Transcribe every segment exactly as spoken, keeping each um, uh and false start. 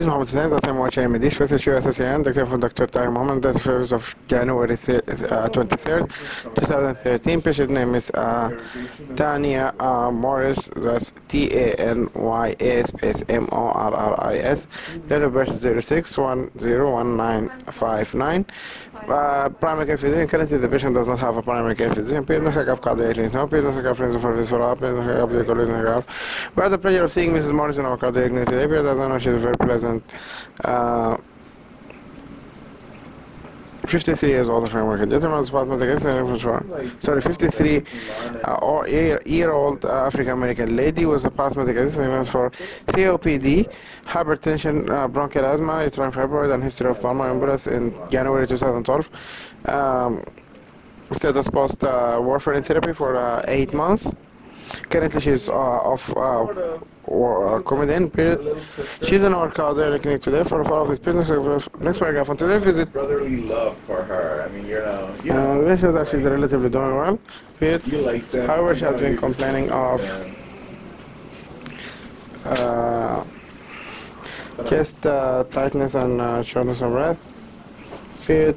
Mohammed Hussein, the same watch M D, special U S S N, Doctor for Doctor Tahir Mohammed, date of birth of January twenty-third, twenty thirteen. Patient name is uh, Tanya uh, Morris, that's T A N Y A space M O R R I S. Date of birth is zero six one zero one nine five nine. Uh, primary care physician, currently the patient does not have a primary care physician. Patient does not have cardiac no patient does not have friends for visual up, patient does not have the collision have. We have the pleasure of seeing Missus Morris in our cardiac unit today. Patient does not know she is very pleasant. Uh, fifty-three years old African gentleman, sorry, fifty-three uh, or year old uh, African American lady was a past medical assessment for C O P D, hypertension, uh, bronchial asthma, uterine fibroid, and history of pulmonary embolus in January twenty twelve. Um, status post uh, warfarin therapy for uh, eight months. Currently, she's uh, off uh, or uh, comedian period. She's in our cardiac clinic today for a follow-up this business. Next paragraph on today visit. Brotherly love for her. I mean, you know. You Uh, know we show that she's relatively doing well. Period. you like them. However, she you has know, been you complaining respect of them. uh, chest uh, tightness and uh, shortness of breath. Period.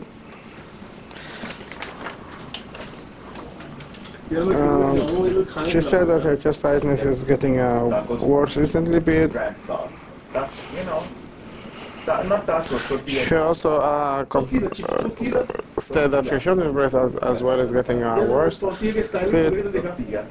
Um, she said that her chest tightness is getting uh, worse recently. Period. Red sauce. That, you know. That, not that, but tortilla. She also uh, com- uh, said that her shortness of breath as, as well is getting uh, worse. Period.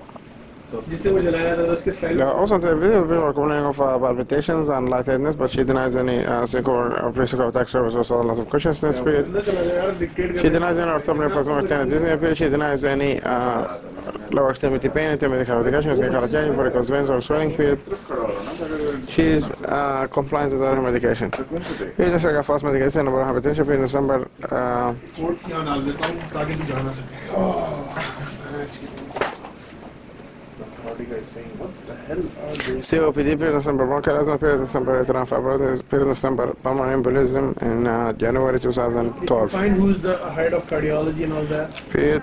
Yeah, also in the video, we were complaining of uh, palpitations and lightheadedness, but she denies any uh, sync or pre-sync attack service or also loss of consciousness. Period. She denies any orthopneural plasmatogen Disney. Period. She denies any uh, lower extremity pain, intermittent claudication, gynecology, varicose veins or swelling. Period. She is uh, compliant with other medication. Period. This is fast medication, number of hypertension. Period. December. Uh, What are you guys saying? What the hell are they? C O P D, period December, bronchial asthma, period December, uterine fibrosis, period December, pulmonary embolism in uh, January twenty twelve. Find who's the head of cardiology and all that. Period.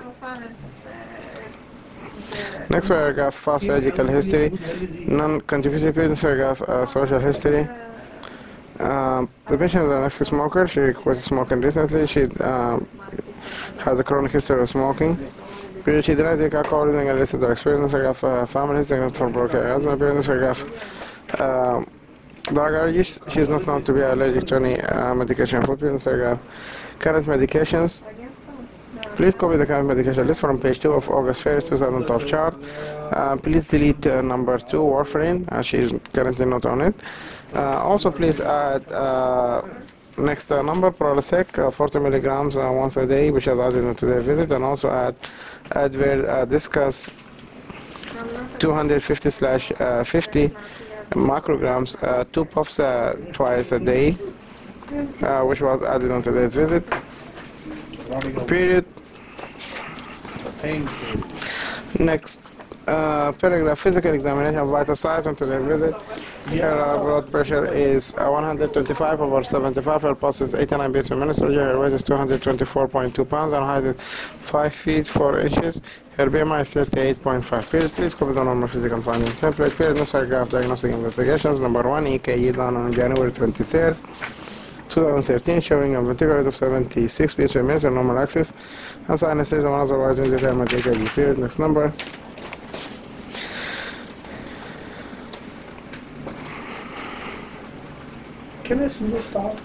Next paragraph, fast surgical history, non-contributory period, paragraph, uh, social history. Um, the patient is an ex-smoker. She quit smoking recently. She um, has a chronic history of smoking. Period. She denies the alcohol using a list of experience. Paragraph, uh, family history for bronchial asthma. Period. Paragraph, um, drug allergies. She is not known to be allergic to any uh, medication. Period. Paragraph, current medications. Please copy the current medication list from page two of August first, twenty twelve chart. Uh, please delete uh, number two, warfarin. Uh, she is currently not on it. Uh, also, please add uh, next uh, number, Prolosec, uh, forty milligrams uh, once a day, which is added into the visit, and also add Advair uh, Discuss two hundred fifty slash fifty micrograms, uh, two puffs uh, twice a day, uh, which was added on today's visit. Period. Next uh, paragraph, physical examination of vital signs on today's visit. Her uh, blood pressure is uh, one hundred twenty-five over seventy-five, her pulse is eighty-nine beats per minute, her weight is two hundred twenty-four point two pounds, her height is five feet four inches, her B M I is thirty-eight point five. Period. Please copy the normal physical finding template. Period. Next paragraph, diagnostic investigations. Number one, E K G done on January twenty-third, twenty thirteen, showing a ventricular rate of seventy-six beats per minute on normal axis, and sinus is otherwise indeterminate E K G. Period. Next number. Can I see the stop?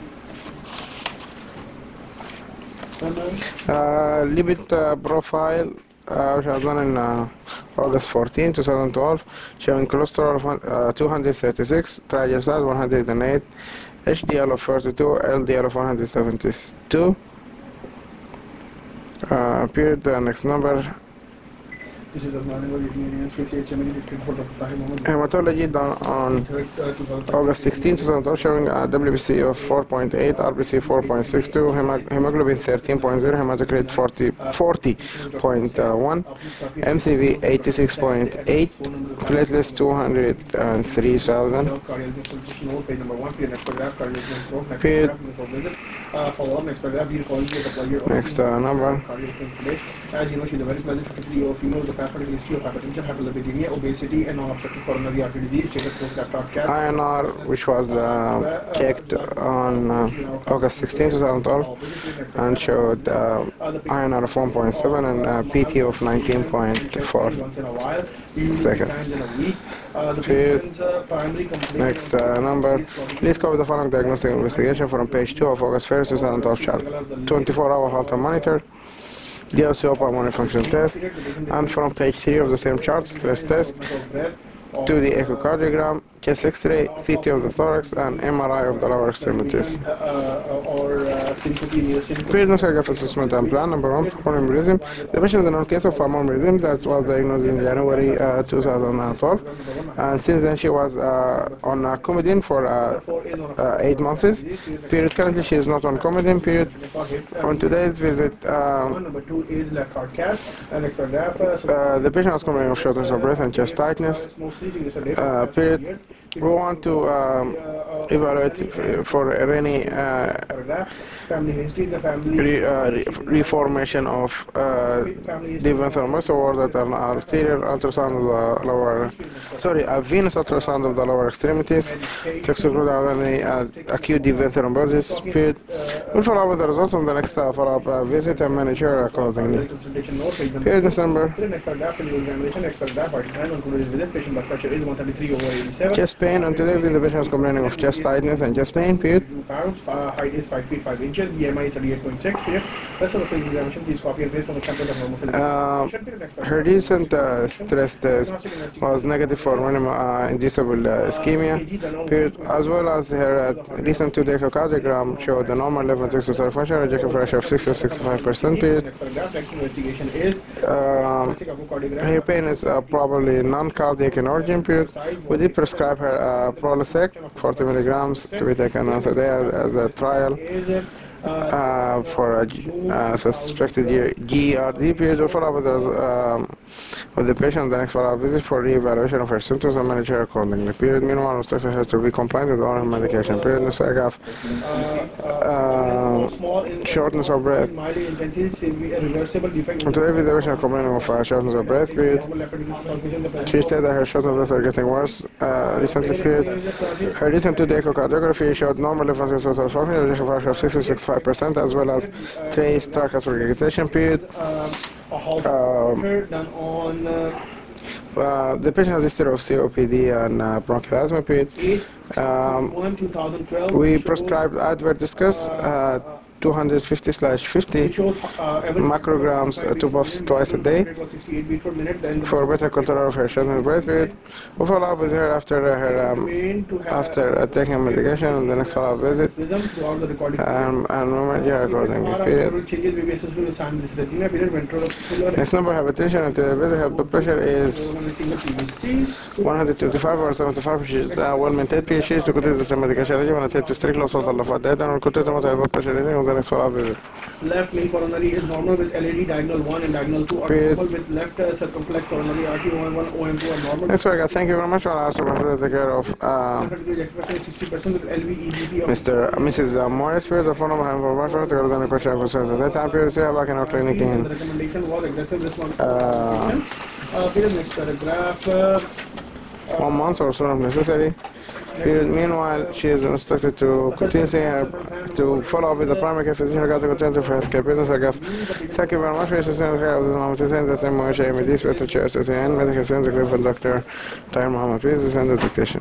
Uh, lipid uh, profile, uh, which was done in uh, August fourteenth, twenty twelve, showing cholesterol of uh, two hundred thirty-six, triglycerides one hundred eight, H D L of thirty-two, L D L of one hundred seventy-two. Uh, period. The next number. This is a Hematology done on August sixteenth, twenty twelve, showing a W B C of four point eight, R B C four point six two, hemoglobin thirteen point zero, hematocrit forty point one, M C V eighty-six point eight, platelets two hundred three thousand. Period. Next uh, number. As you know, she's a very pleasant, particularly if you know the passport history of hypertension, hyperlipidemia, obesity, and non-obstructive coronary artery disease. Status post left cat. I N R, which was uh, checked on uh, August sixteenth, twenty twelve, and showed uh, I N R of one point seven and uh, P T of nineteen point four seconds. Period. Next uh, number. Please copy the following diagnostic investigation from page two of August first, twenty twelve chart. twenty-four hour Holter monitor, D L C O pulmonary function test, and from page three of the same chart, stress test, two D echocardiogram, chest X-ray, C T of the thorax, and M R I of the lower extremities. Period. No surgical assessment and plan. Number one, pulmonary embolism. The patient is a known case of pulmonary embolism that was diagnosed in January uh, two thousand twelve, and since then she was uh, on uh, Coumadin for uh, uh, eight months. Period. Currently she is not on Coumadin. Period. On today's visit, um, uh, the patient was complaining of shortness of breath and chest tightness. Uh, period. We want to um, evaluate for any uh, re, uh, re, reformation of uh, the venous or that an arterial ultrasound of the lower, sorry, a venous ultrasound of the lower extremities to exclude any uh, acute deep vein thrombosis. Period. We'll follow up with the results on the next uh, follow-up uh, visit and manage her accordingly. Period. December. Chest pain, and today the patient is complaining of chest tightness and chest pain. Period. Height is five feet five inches. B M I is thirty-eight point six. Period. Rest of the examination, please copy and paste from the sample of normal physical. Uh, her recent uh, stress test was negative for minimal uh, inducible uh, ischemia. Period. As well as her uh, recent two-day echocardiogram showed a normal level of sixty-seven function, ejection fraction of sixty to sixty-five percent. Period. Um, her pain is uh, probably non-cardiac in origin. Period. We did prescribe her uh, Prolosec, forty milligrams, to be taken once a day as, as a trial uh, for a uh, suspected G E R D. Period. We'll follow up with, those, um, with the patient the next follow-up visit for re-evaluation of her symptoms and manage her accordingly. Period. Meanwhile, instruction has to be compliant with oral medication. Period. Next paragraph. Uh, shortness of breath. And today with the patient complaining of uh, shortness of breath. Period. She stated that her shortness of breath are getting worse uh, recently. Period. Her recent two-day echocardiography showed normal left ventricular function, ejection fraction of sixty to sixty-five percent, as well as trace trachea regurgitation. Period. Um, uh, the patient has a history of C O P D and uh, bronchial asthma. Period. Um, we prescribed Advair Diskus, uh, two hundred fifty slash fifty macrograms, uh, two puffs twice a day for better control of her shortness of breath. Period. We'll follow up with her after her um, after uh, taking medication on the next follow-up visit um, and we'll manage her accordingly. Period. Next number, hypertension, and the visit her blood pressure is one hundred twenty-five over seventy-five, which is uh, well maintained. Period. She is to continue the same medication regimen and to strict loss of the left data and will continue to monitor blood pressure reading on the next follow-up visit. Left main coronary is normal with L A D diagonal one and diagonal two are Period. normal with left uh, circumflex coronary artery O M one, O M two are normal. Next paragraph. Thank you very much. I'll also take care of uh, sixty percent with L V E G P of Mister Uh, Missus Uh, Morris. Period. The phone number I have for Marshall to go to any question or concerns at that time. Period. See you back in our clinic in the recommendation was aggressive response. uh, Uh, period. Next paragraph. Uh, one month or so if necessary. Period. Meanwhile, she is instructed to continue seeing her, to follow up with the primary care physician regarding to continue for healthcare business. I guess. Thank you very much for your assistance. I was the moment to send the same way, M D, special chair, medical science, the Doctor Tahir Mohammed. Please send the dictation.